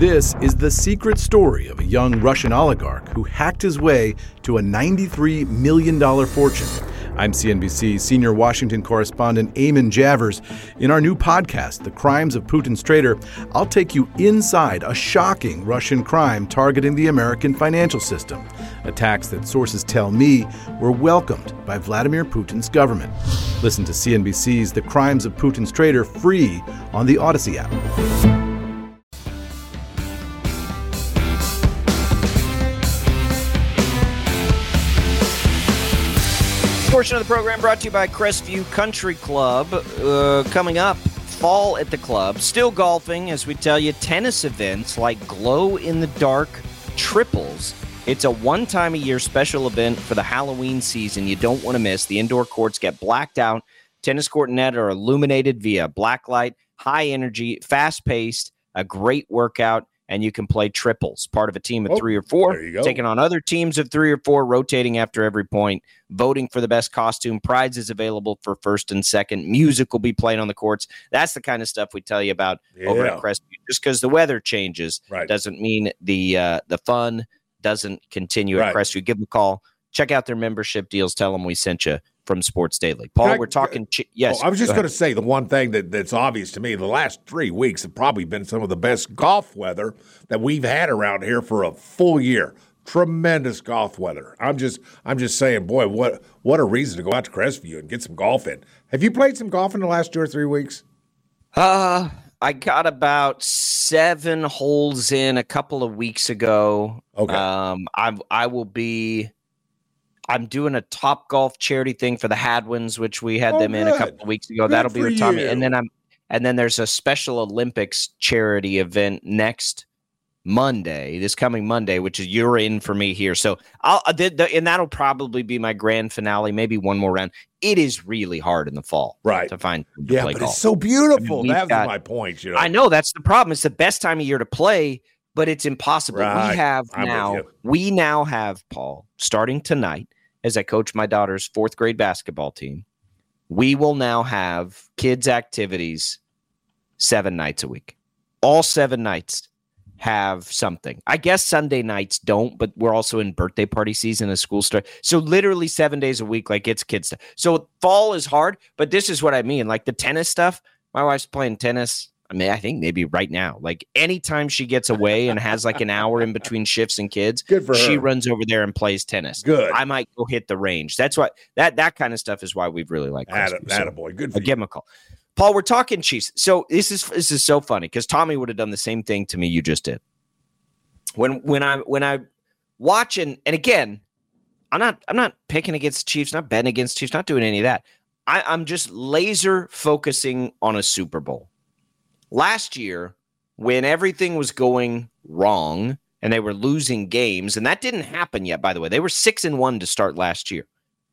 This is the secret story of a young Russian oligarch who hacked his way to a $93 million fortune. I'm CNBC senior Washington correspondent Eamon Javers. In our new podcast, The Crimes of Putin's Traitor, I'll take you inside a shocking Russian crime targeting the American financial system. Attacks that sources tell me were welcomed by Vladimir Putin's government. Listen to CNBC's The Crimes of Putin's Traitor free on the Odyssey app. Portion of the program brought to you by Crestview Country Club. Coming up, fall at the club. Still golfing, as we tell you, tennis events like glow-in-the-dark triples. It's a one-time-a-year special event for the Halloween season you don't want to miss. The indoor courts get blacked out. Tennis court and net are illuminated via black light, high energy, fast-paced, a great workout, and you can play triples, part of a team of 3 or 4, taking on other teams of 3 or 4, rotating after every point, voting for the best costume. Prizes available for first and second. Music will be played on the courts. That's the kind of stuff we tell you about over at Crestview. Just because the weather changes doesn't mean the fun doesn't continue at Crestview. Give them a call. Check out their membership deals. Tell them we sent you from Sports Daily. Paul, we're talking. Yes. I was just going to say the one thing that's obvious to me, the last 3 weeks have probably been some of the best golf weather that we've had around here for a full year. Tremendous golf weather. I'm just saying, boy, what a reason to go out to Crestview and get some golf in. Have you played some golf in the last 2 or 3 weeks? I got about 7 holes in a couple of weeks ago. Okay. I'm doing a Top Golf charity thing for the Hadwins, which we had them in a couple of weeks ago. That'll be with Tommy. And then there's a Special Olympics charity event next Monday, this coming Monday, which is you're in for me here. So and that'll probably be my grand finale, maybe one more round. It is really hard in the fall, to find to play golf. It's so beautiful. I mean, that's my point. I know that's the problem. It's the best time of year to play, but it's impossible. We now have, Paul, starting tonight, as I coach my daughter's 4th grade basketball team, we will now have kids' activities 7 nights a week. All 7 nights have something. I guess Sunday nights don't, but we're also in birthday party season as school starts. So literally 7 days a week, like it's kids stuff. So fall is hard, but this is what I mean. Like the tennis stuff, my wife's playing tennis. I mean, I think maybe right now, like anytime she gets away and has like an hour in between shifts and kids, she runs over there and plays tennis. Good. I might go hit the range. That's what that kind of stuff is why we've really liked Attaboy. Good for you. Give him a call. Paul, we're talking Chiefs. So this is so funny because Tommy would have done the same thing to me you just did. When I watch and again, I'm not picking against the Chiefs, not betting against the Chiefs, not doing any of that. I'm just laser focusing on a Super Bowl. Last year, when everything was going wrong and they were losing games, and that didn't happen yet, by the way. They were 6-1 to start last year.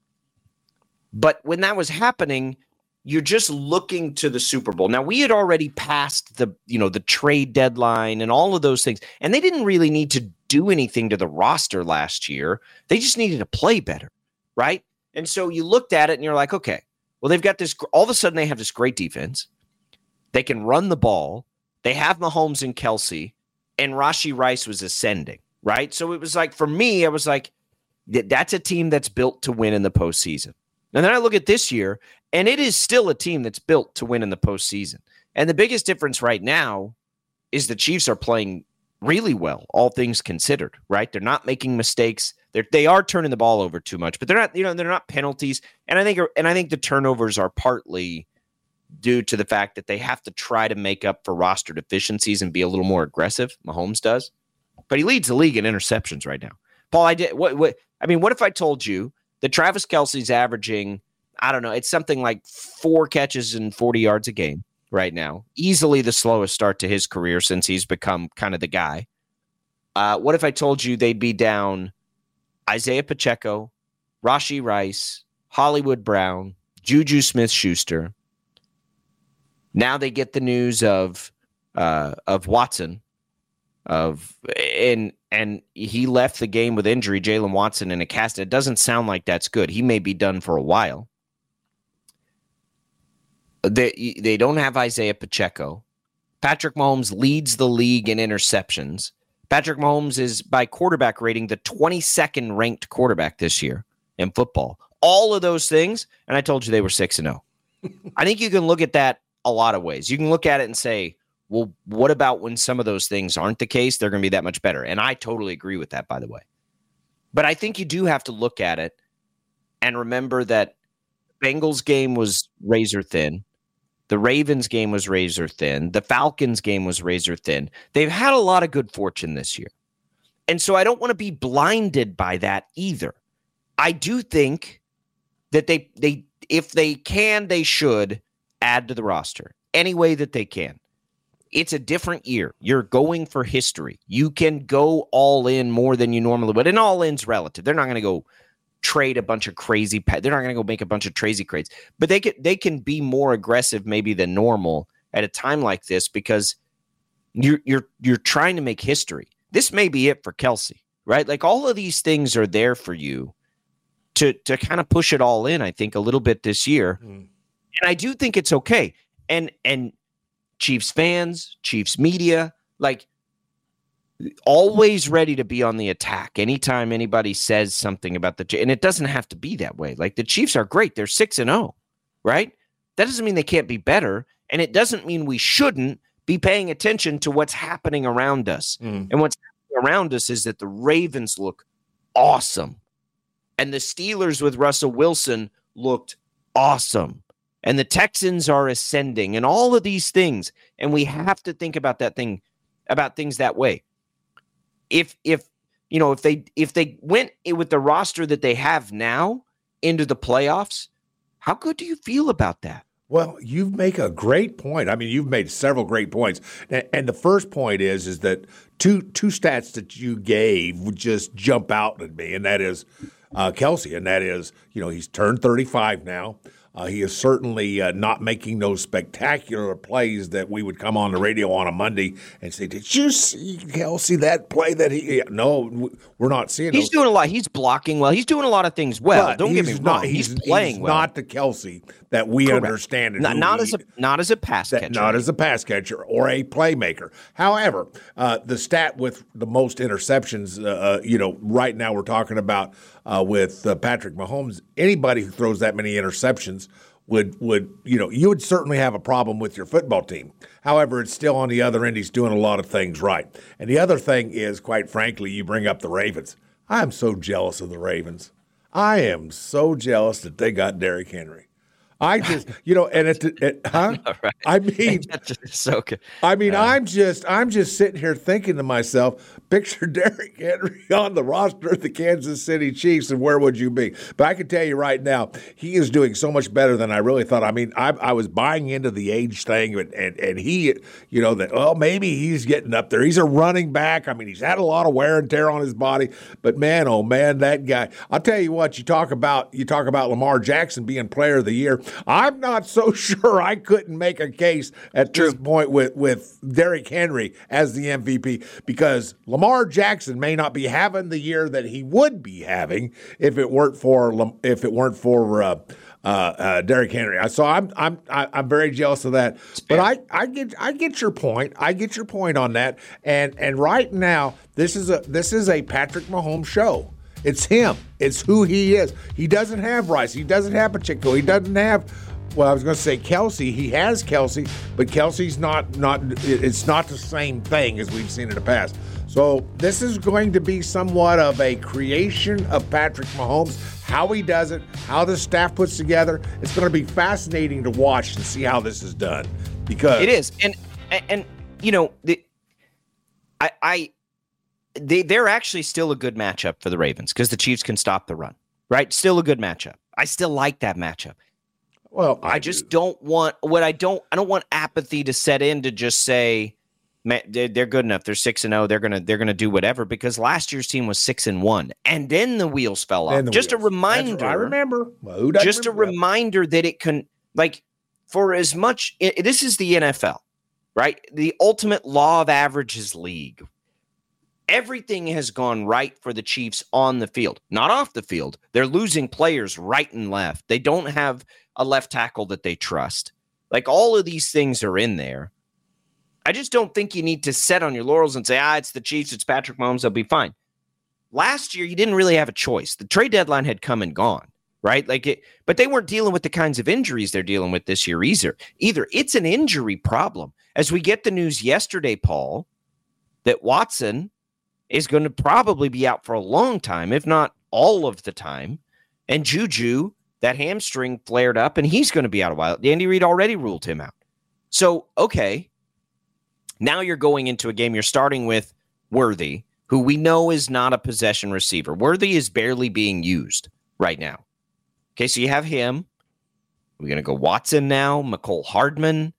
But when that was happening, you're just looking to the Super Bowl. Now, we had already passed the trade deadline and all of those things, and they didn't really need to do anything to the roster last year. They just needed to play better, right? And so you looked at it and you're like, okay, well, they've got this. All of a sudden, they have this great defense. They can run the ball. They have Mahomes and Kelsey, and Rashee Rice was ascending, right? So it was like, for me, I was like, that's a team that's built to win in the postseason. And then I look at this year, and it is still a team that's built to win in the postseason. And the biggest difference right now is the Chiefs are playing really well, all things considered, right? They're not making mistakes. They are turning the ball over too much, but they're not, they're not penalties. And I think the turnovers are partly due to the fact that they have to try to make up for roster deficiencies and be a little more aggressive. Mahomes does, but he leads the league in interceptions right now. Paul, what if I told you that Travis Kelce's averaging, I don't know, it's something like 4 catches and 40 yards a game right now. Easily the slowest start to his career since he's become kind of the guy. What if I told you they'd be down Isaiah Pacheco, Rashee Rice, Hollywood Brown, Juju Smith-Schuster? Now they get the news of Watson, and he left the game with injury, Jalen Watson, in a cast. It doesn't sound like that's good. He may be done for a while. They don't have Isaiah Pacheco. Patrick Mahomes leads the league in interceptions. Patrick Mahomes is, by quarterback rating, the 22nd ranked quarterback this year in football. All of those things, and I told you they were 6-0. I think you can look at that a lot of ways. You can look at it and say, well, what about when some of those things aren't the case? They're going to be that much better. And I totally agree with that, by the way. But I think you do have to look at it and remember that Bengals game was razor thin. The Ravens game was razor thin. The Falcons game was razor thin. They've had a lot of good fortune this year. And so I don't want to be blinded by that either. I do think that they if they can, they should add to the roster any way that they can. It's a different year. You're going for history. You can go all in more than you normally would. And all in's relative. They're not going to go trade a bunch of crazy. They're not going to go make a bunch of crazy trades. But they can be more aggressive maybe than normal at a time like this because you're trying to make history. This may be it for Kelce, right? Like all of these things are there for you to kind of push it all in, I think, a little bit this year. And I do think it's okay. And Chiefs fans, Chiefs media, like always ready to be on the attack anytime anybody says something about and it doesn't have to be that way. Like the Chiefs are great. They're 6-0, right? That doesn't mean they can't be better. And it doesn't mean we shouldn't be paying attention to what's happening around us. And what's happening around us is that the Ravens look awesome. And the Steelers with Russell Wilson looked awesome. And the Texans are ascending and all of these things. And we have to think about things that way. If they went with the roster that they have now into the playoffs, how good do you feel about that? Well, you make a great point. I mean, you've made several great points. And the first point is that two stats that you gave would just jump out at me, and that is Kelce, and that is, he's turned 35 now. He is certainly not making those spectacular plays that we would come on the radio on a Monday and say, did you see Kelce that play that he – no, we're not seeing He's doing a lot. He's blocking well. He's doing a lot of things well. But don't get me wrong. He's playing well. Not the Kelce that we understand. Not as a pass catcher. Not as a pass catcher or a playmaker. However, the stat with the most interceptions, right now we're talking about with Patrick Mahomes, anybody who throws that many interceptions would you would certainly have a problem with your football team. However, it's still on the other end. He's doing a lot of things right. And the other thing is, quite frankly, you bring up the Ravens. I am so jealous of the Ravens. I am so jealous that they got Derrick Henry. I just, Right. I mean, so good. I mean, I'm just sitting here thinking to myself, picture Derrick Henry on the roster of the Kansas City Chiefs, and where would you be? But I can tell you right now, he is doing so much better than I really thought. I mean, I was buying into the age thing, and he, maybe he's getting up there. He's a running back. I mean, he's had a lot of wear and tear on his body, but man, oh man, that guy. I'll tell you what, you talk about Lamar Jackson being Player of the Year. I'm not so sure I couldn't make a case at this point with Derrick Henry as the MVP, because Lamar Jackson may not be having the year that he would be having if it weren't for Derrick Henry. So I'm very jealous of that. But I get your point. I get your point on that. And right now this is a Patrick Mahomes show. It's him. It's who he is. He doesn't have Rice. He doesn't have Pacheco. He doesn't have, I was going to say Kelce. He has Kelce, but Kelce's not. It's not the same thing as we've seen in the past. So this is going to be somewhat of a creation of Patrick Mahomes. How he does it, how the staff puts together. It's going to be fascinating to watch and see how this is done, because it is. And they're actually still a good matchup for the Ravens because the Chiefs can stop the run, right? Still a good matchup. I still like that matchup. Well, I don't want apathy to set in to just say, man, they're good enough. They're 6-0. They're gonna do whatever, because last year's team was 6-1, and then the wheels fell off. Just a reminder. I remember. Well, just a reminder that it can, like, for as much. This is the NFL, right? The ultimate law of averages league. Everything has gone right for the Chiefs on the field, not off the field. They're losing players right and left. They don't have a left tackle that they trust. Like, all of these things are in there. I just don't think you need to set on your laurels and say, it's the Chiefs, it's Patrick Mahomes, they'll be fine. Last year, you didn't really have a choice. The trade deadline had come and gone, right? But they weren't dealing with the kinds of injuries they're dealing with this year either. It's an injury problem. As we get the news yesterday, Paul, that Watson is going to probably be out for a long time, if not all of the time. And Juju, that hamstring flared up, and he's going to be out a while. Andy Reid already ruled him out. So, okay, now you're going into a game. You're starting with Worthy, who we know is not a possession receiver. Worthy is barely being used right now. Okay, so you have him. We're going to go Watson now, McCole Hardman.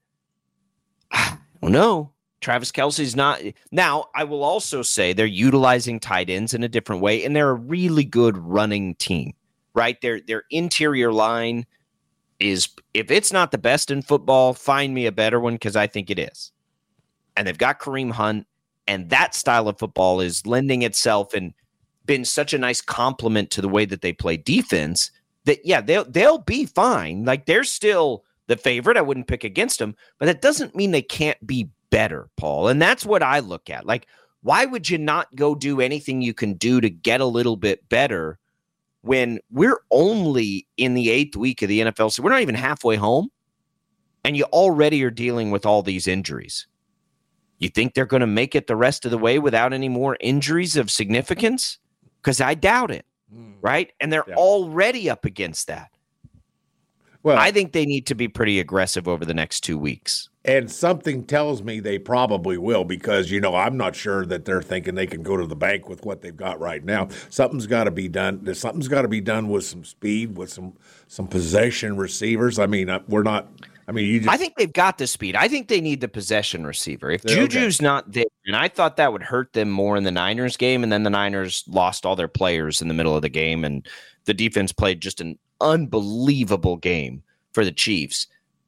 I don't know. Travis Kelce's not. Now, I will also say they're utilizing tight ends in a different way, and they're a really good running team, right? Their interior line is, if it's not the best in football, find me a better one, because I think it is. And they've got Kareem Hunt, and that style of football is lending itself and been such a nice complement to the way that they play defense that, yeah, they'll be fine. Like, they're still the favorite. I wouldn't pick against them, but that doesn't mean they can't be better, Paul. And that's what I look at. Like, why would you not go do anything you can do to get a little bit better when we're only in the 8th week of the NFL? So we're not even halfway home, and you already are dealing with all these injuries. You think they're going to make it the rest of the way without any more injuries of significance? Because I doubt it, right? And they're already up against that. Well, I think they need to be pretty aggressive over the next 2 weeks. And something tells me they probably will, because, I'm not sure that they're thinking they can go to the bank with what they've got right now. Something's got to be done. Something's got to be done with some speed, with some possession receivers. I mean, we're not – I think they've got the speed. I think they need the possession receiver. If Juju's not there, and I thought that would hurt them more in the Niners game, and then the Niners lost all their players in the middle of the game, and the defense played just an unbelievable game for the Chiefs.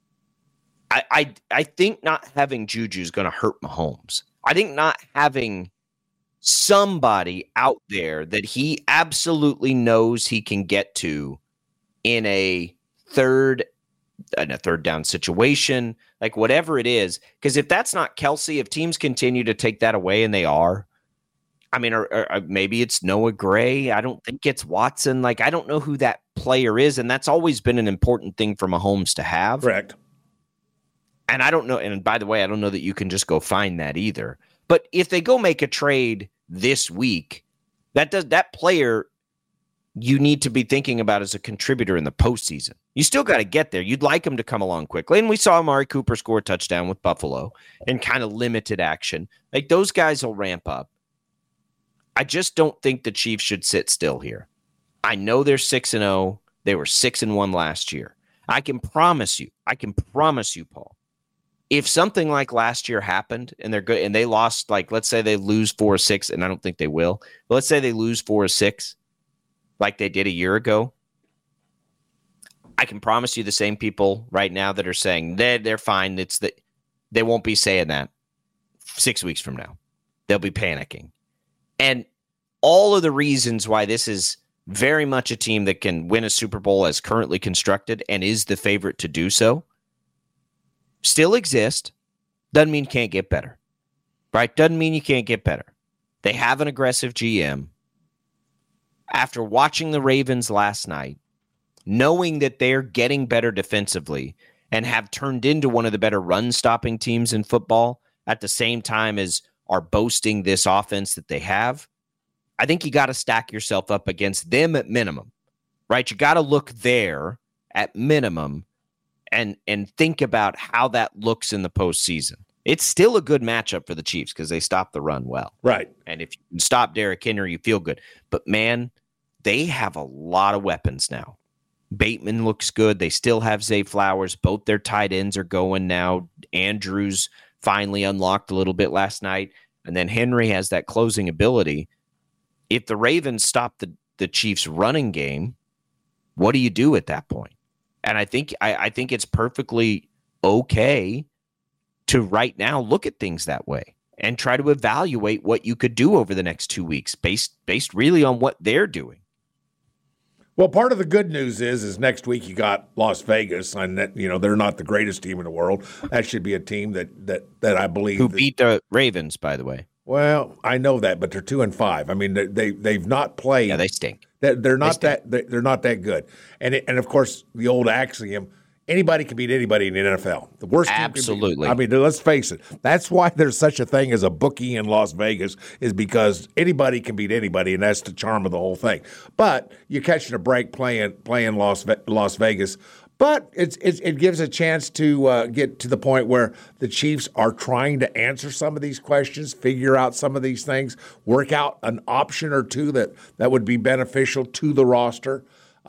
I think not having Juju is going to hurt Mahomes. I think not having somebody out there that he absolutely knows he can get to in a third down situation, like whatever it is, because if that's not Kelce, if teams continue to take that away, and they are, or maybe it's Noah Gray. I don't think it's Watson. Like, I don't know who that player is, and that's always been an important thing for Mahomes to have. Correct. And I don't know. And by the way, I don't know that you can just go find that either. But if they go make a trade this week, that player you need to be thinking about as a contributor in the postseason. You still got to get there. You'd like him to come along quickly. And we saw Amari Cooper score a touchdown with Buffalo in kind of limited action. Like, those guys will ramp up. I just don't think the Chiefs should sit still here. I know they're 6-0. They were 6-1 last year. I can promise you, Paul, if something like last year happened and they're good and they lost, like, let's say they lose 4-6, and I don't think they will, but let's say they lose 4-6 like they did a year ago, I can promise you the same people right now that are saying they're fine, they won't be saying that 6 weeks from now. They'll be panicking. And all of the reasons why this is very much a team that can win a Super Bowl as currently constructed and is the favorite to do so still exist. Doesn't mean you can't get better, right? Doesn't mean you can't get better. They have an aggressive GM. After watching the Ravens last night, knowing that they're getting better defensively and have turned into one of the better run-stopping teams in football at the same time as are boasting this offense that they have, I think you got to stack yourself up against them at minimum, right? You got to look there at minimum and think about how that looks in the postseason. It's still a good matchup for the Chiefs because they stop the run well. Right. And if you can stop Derrick Henry, you feel good. But, man, they have a lot of weapons now. Bateman looks good. They still have Zay Flowers. Both their tight ends are going now. Andrews finally unlocked a little bit last night. And then Henry has that closing ability. If the Ravens stop the Chiefs' running game, what do you do at that point? And I think it's perfectly okay to right now look at things that way and try to evaluate what you could do over the next 2 weeks based really on what they're doing. Well, part of the good news is next week you got Las Vegas, and that they're not the greatest team in the world. That should be a team that I believe beat the Ravens, by the way. Well, I know that, but they're 2-5. I mean, they've not played. Yeah, they stink. They're not that good. And of course, the old axiom: anybody can beat anybody in the NFL. The worst team absolutely. I mean, let's face it. That's why there's such a thing as a bookie in Las Vegas, is because anybody can beat anybody, and that's the charm of the whole thing. But you're catching a break playing Las Vegas. But it gives a chance to get to the point where the Chiefs are trying to answer some of these questions, figure out some of these things, work out an option or two that would be beneficial to the roster.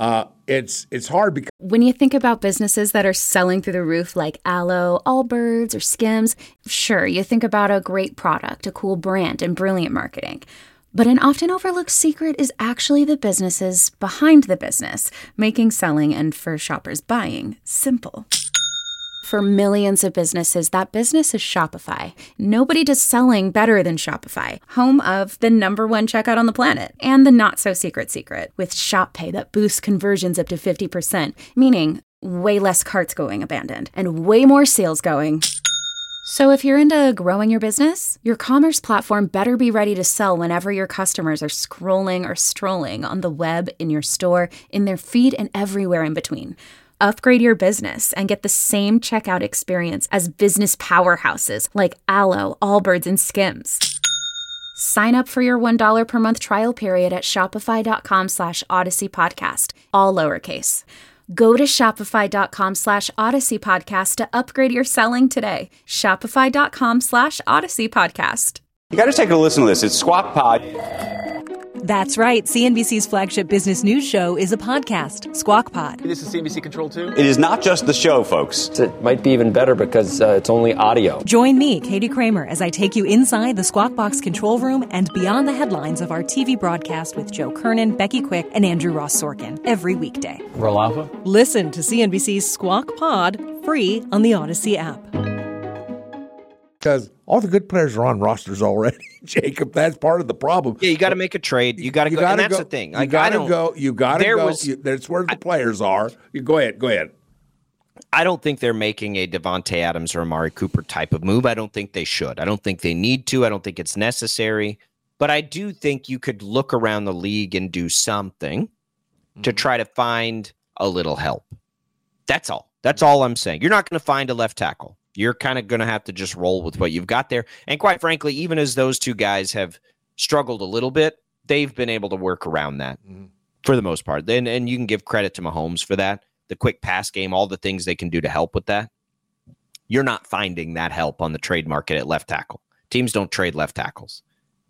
It's hard because when you think about businesses that are selling through the roof like Aloe, Allbirds, or Skims, sure, you think about a great product, a cool brand, and brilliant marketing. But an often overlooked secret is actually the businesses behind the business, making selling and for shoppers buying simple. For millions of businesses, that business is Shopify. Nobody does selling better than Shopify, home of the #1 checkout on the planet, and the not-so-secret with Shop Pay that boosts conversions up to 50%, meaning way less carts going abandoned and way more sales going. So if you're into growing your business, your commerce platform better be ready to sell whenever your customers are scrolling or strolling on the web, in your store, in their feed, and everywhere in between. Upgrade your business and get the same checkout experience as business powerhouses like Aloe, Allbirds, and Skims. Sign up for your $1 per month trial period at shopify.com/Odyssey Podcast, all lowercase. Go to shopify.com/Odyssey Podcast to upgrade your selling today. Shopify.com/Odyssey Podcast. You got to take a listen to this. It's Squawk Pod. That's right. CNBC's flagship business news show is a podcast, Squawk Pod. This is CNBC Control 2. It is not just the show, folks. It might be even better because it's only audio. Join me, Katie Kramer, as I take you inside the Squawk Box control room and beyond the headlines of our TV broadcast with Joe Kernan, Becky Quick, and Andrew Ross Sorkin every weekday. Roll Alpha. Listen to CNBC's Squawk Pod free on the Odyssey app. Because all the good players are on rosters already, Jacob. That's part of the problem. Yeah, you got to make a trade. You got to go. And that's the thing. You got to go. You got to go. That's where the players are. Go ahead. I don't think they're making a Devontae Adams or Amari Cooper type of move. I don't think they should. I don't think they need to. I don't think it's necessary. But I do think you could look around the league and do something to try to find a little help. That's all. That's all I'm saying. You're not going to find a left tackle. You're kind of going to have to just roll with what you've got there. And quite frankly, even as those two guys have struggled a little bit, they've been able to work around that for the most part. And you can give credit to Mahomes for that. The quick pass game, all the things they can do to help with that. You're not finding that help on the trade market at left tackle. Teams don't trade left tackles.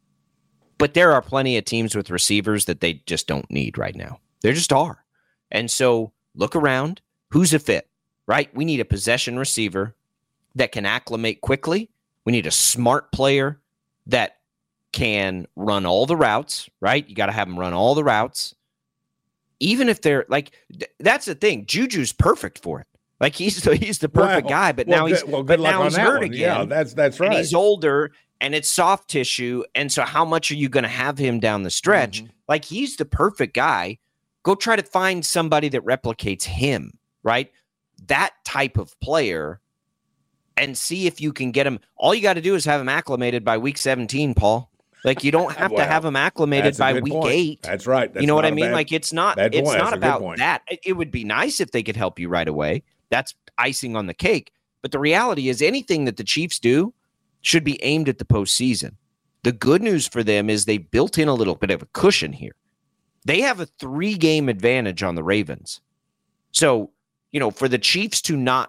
But there are plenty of teams with receivers that they just don't need right now. There just are. And so look around. Who's a fit, right? We need a possession receiver that can acclimate quickly. We need a smart player that can run all the routes, right? You got to have them run all the routes. Even if they're like, that's the thing. Juju's perfect for it. Like he's the perfect guy, but now he's hurt again. Yeah, that's right. And he's older and it's soft tissue. And so how much are you going to have him down the stretch? Like he's the perfect guy. Go try to find somebody that replicates him, right? That type of player. And see if you can get him. All you got to do is have him acclimated by week 17, Paul. Like you don't have to have him acclimated by week 8. That's right. You know what I mean? Like it's not about that. It would be nice if they could help you right away. That's icing on the cake. But the reality is anything that the Chiefs do should be aimed at the postseason. The good news for them is they built in a little bit of a cushion here. They have a 3-game advantage on the Ravens. So, for the Chiefs to not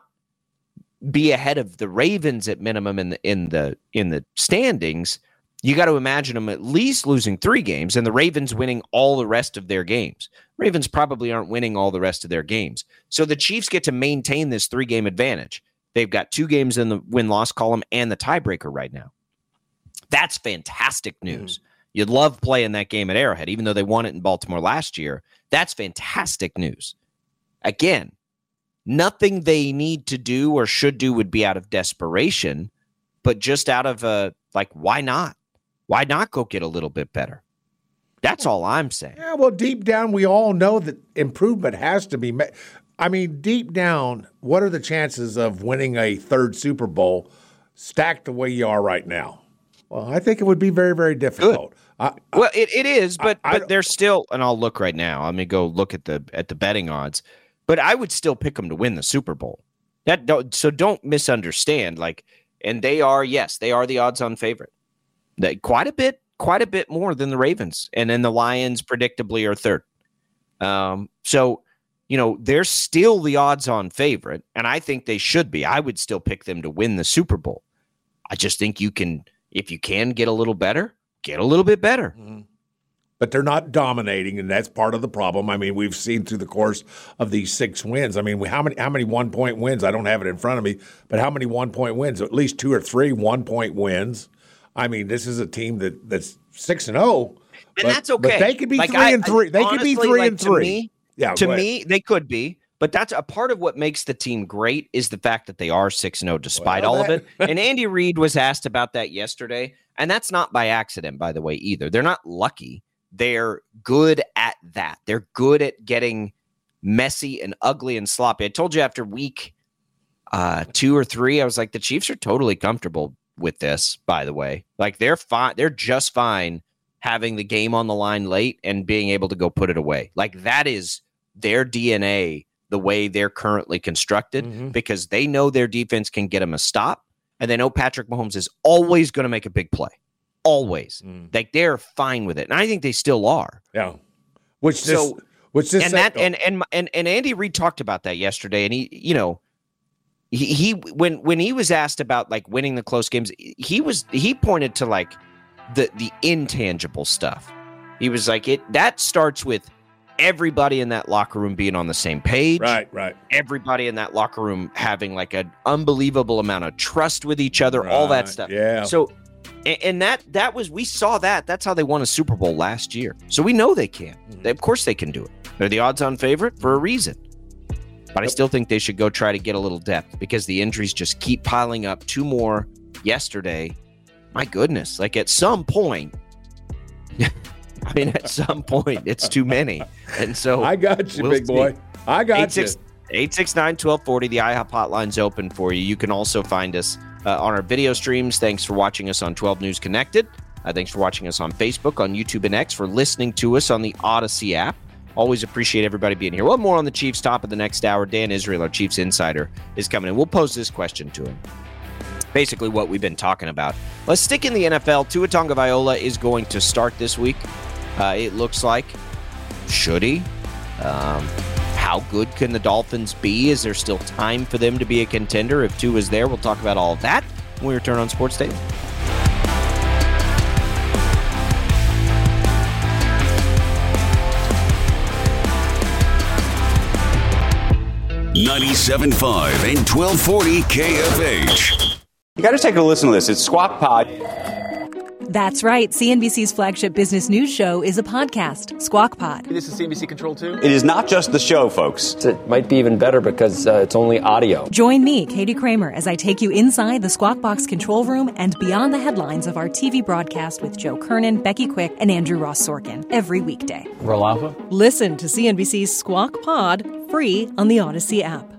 be ahead of the Ravens at minimum in the standings, you got to imagine them at least losing 3 games and the Ravens winning all the rest of their games. Ravens probably aren't winning all the rest of their games. So the Chiefs get to maintain this 3-game advantage. They've got 2 games in the win-loss column and the tiebreaker right now. That's fantastic news. You'd love playing that game at Arrowhead, even though they won it in Baltimore last year. That's fantastic news. Again, nothing they need to do or should do would be out of desperation, but just out of why not? Why not go get a little bit better? That's all I'm saying. Yeah, well, deep down, we all know that improvement has to be made. I mean, deep down, what are the chances of winning a third Super Bowl stacked the way you are right now? Well, I think it would be very, very difficult. Well, it is, but there's still, and I'll look right now. Let me go look at the betting odds. But I would still pick them to win the Super Bowl. So don't misunderstand. And they are the odds-on favorite. Quite a bit more than the Ravens, and then the Lions predictably are third. So they're still the odds-on favorite, and I think they should be. I would still pick them to win the Super Bowl. I just think if you can get a little better, get a little bit better. Mm-hmm. But they're not dominating, and that's part of the problem. I mean, we've seen through the course of these 6 wins. I mean, how many 1-point wins? I don't have it in front of me, but how many 1-point wins? At least 2 or 3 1-point wins. I mean, this is a team that's 6-0, and that's okay. But they could be 3-3. They could be 3-3. To me, they could be. But that's a part of what makes the team great is the fact that they are 6-0 despite all of it. And Andy Reid was asked about that yesterday, and that's not by accident, by the way, either. They're not lucky. They're good at that. They're good at getting messy and ugly and sloppy. I told you after week 2 or 3, I was like, the Chiefs are totally comfortable with this, by the way. They're fine. They're just fine having the game on the line late and being able to go put it away. That is their DNA, the way they're currently constructed, because they know their defense can get them a stop, and they know Patrick Mahomes is always going to make a big play. Always. They're fine with it. And I think they still are. Yeah. And Andy Reid talked about that yesterday. And he when he was asked about winning the close games, he pointed to the intangible stuff. He was like, that starts with everybody in that locker room being on the same page. Right. Everybody in that locker room having an unbelievable amount of trust with each other, all that stuff. Yeah. So and we saw that. That's how they won a Super Bowl last year. So we know they can. Of course they can do it. They're the odds-on favorite for a reason. But I still think they should go try to get a little depth because the injuries just keep piling up. 2 more yesterday. My goodness. At some point, it's too many. And so I got you, big boy. I got you. 869-1240. The IHOP hotline's open for you. You can also find us on our video streams. Thanks for watching us on 12 News Connected. Thanks for watching us on Facebook, on YouTube, and X, for listening to us on the Odyssey app. Always appreciate everybody being here. We'll have more on the Chiefs top of the next hour. Dan Israel, our Chiefs insider, is coming in. We'll pose this question to him. Basically what we've been talking about. Let's stick in the NFL. Tua Tagovailoa is going to start this week. It looks like. Should he? How good can the Dolphins be? Is there still time for them to be a contender? If Tua is there, we'll talk about all of that when we return on Sports Daily. .97.5 and 1240 KFH. You got to take a listen to this. It's Squawk Pod. That's right. CNBC's flagship business news show is a podcast, Squawk Pod. This is CNBC Control 2. It is not just the show, folks. It might be even better because it's only audio. Join me, Katie Kramer, as I take you inside the Squawk Box control room and beyond the headlines of our TV broadcast with Joe Kernan, Becky Quick, and Andrew Ross Sorkin every weekday. Roll Alpha. Listen to CNBC's Squawk Pod free on the Odyssey app.